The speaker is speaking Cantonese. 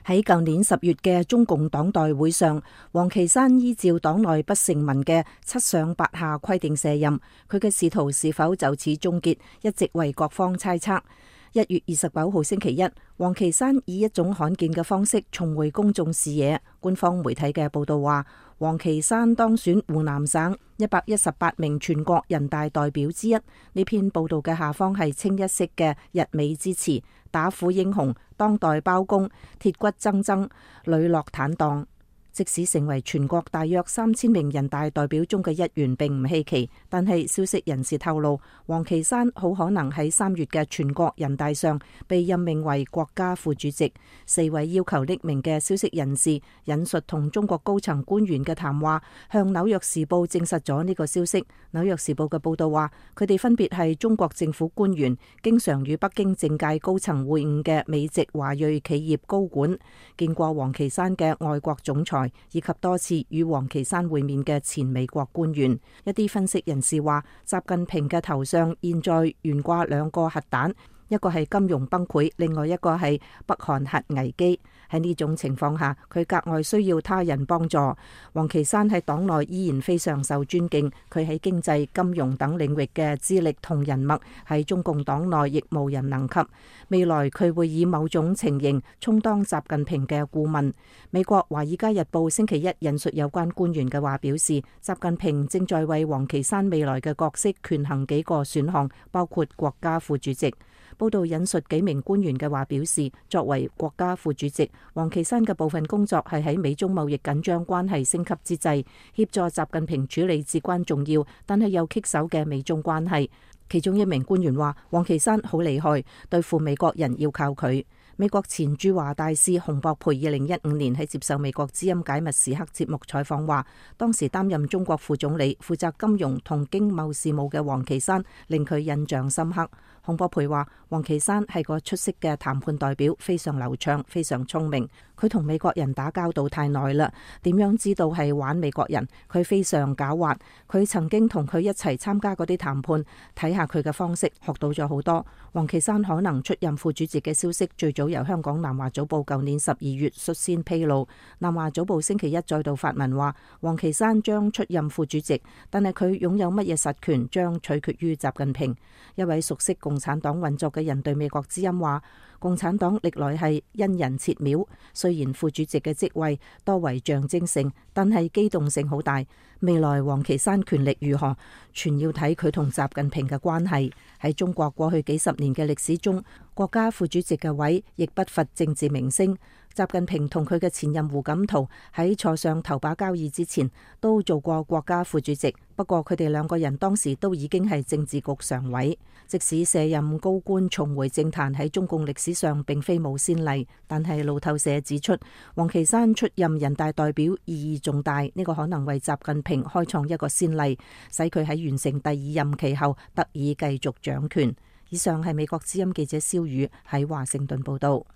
喺舊年10月嘅中共黨代會上，王岐山依照黨內不成文嘅7上8下規定卸任，佢嘅仕途是否就此終結，一直為各方猜測。1月29號星期一，王岐山以一種罕見嘅方式重回公眾視野。官方媒體嘅報道話，王岐山當選湖南省118名全國人大代表之一。呢篇報道嘅下方係清一色嘅溢美之詞，打虎英雄、當代包公、鐵骨錚錚、磊落坦蕩。即使成為全國大約3000名人大代表中嘅一員並唔稀奇，但係消息人士透露，王岐山好可能喺3月嘅全國人大上被任命為國家副主席。4位要求匿名嘅消息人士引述同中國高層官員嘅談話，向紐約時報證實咗呢個消息。紐約時報嘅報道話，佢哋分別係中國政府官員，經常與北京政界高層會晤嘅美籍華裔企業高管，見過王岐山嘅外國總裁，以及多次與王岐山會面嘅前美國官員。一啲分析人士話，習近平嘅頭上現在懸掛2個核彈，一個係金融崩潰，另外一個係北韓核危機。喺呢種情況下，佢格外需要他人幫助。王岐山喺黨內依然非常受尊敬，佢喺經濟、金融等領域嘅資歷同人脈喺中共黨內亦無人能及。未來佢會以某種情形充當習近平嘅顧問。美國《華爾街日報》星期一引述有關官員嘅話表示，習近平正在為王岐山未來嘅角色權衡幾個選項，包括國家副主席。報道引述幾名官員嘅話表示，作為國家副主席，王岐山嘅部分工作係喺美中貿易緊張關係升級之際，協助習近平處理至關重要但係又棘手嘅美中關係。其中一名官員話，王岐山好厲害，對付美國人要靠佢。美國前駐華大使洪博培2015年喺接受美國之音解密時刻節目採訪話，當時擔任中國副總理負責金融同經貿事務嘅王岐山令佢印象深刻。洪博培話，王岐山係個出色嘅談判代表，非常流暢，非常聰明。佢同美國人打交道太耐啦，點樣知道係玩美國人？佢非常狡猾。佢曾經同佢一齊參加嗰啲談判，睇下佢嘅方式，學到咗好多。王岐山可能出任副主席嘅消息，最早由香港南華早報舊年12月率先披露。南華早報星期一再度發文話，王岐山將出任副主席，但係佢擁有乜嘢實權將取決於習近平。一位熟悉共產黨運作嘅人對美國之音話，共產黨歷來係因人設廟，雖然副主席嘅職位多為象徵性，但係機動性好大。未來王岐山權力如何，全要睇佢同習近平嘅關係。喺中國過去幾十年嘅歷史中，國家副主席嘅位亦不乏政治明星。習近平同佢嘅前任胡錦濤喺坐上頭把交椅之前都做過國家副主席，不過佢哋2個人當時都已經係政治局常委。即使卸任高官重回政壇喺中共歷史上並非冇先例，但係路透社指出，王岐山出任人大代表意義重大，呢個可能為習近平開創一個先例，使佢喺完成第2任期後得以繼續掌權。以上係美國之音記者蕭宇喺華盛頓報道。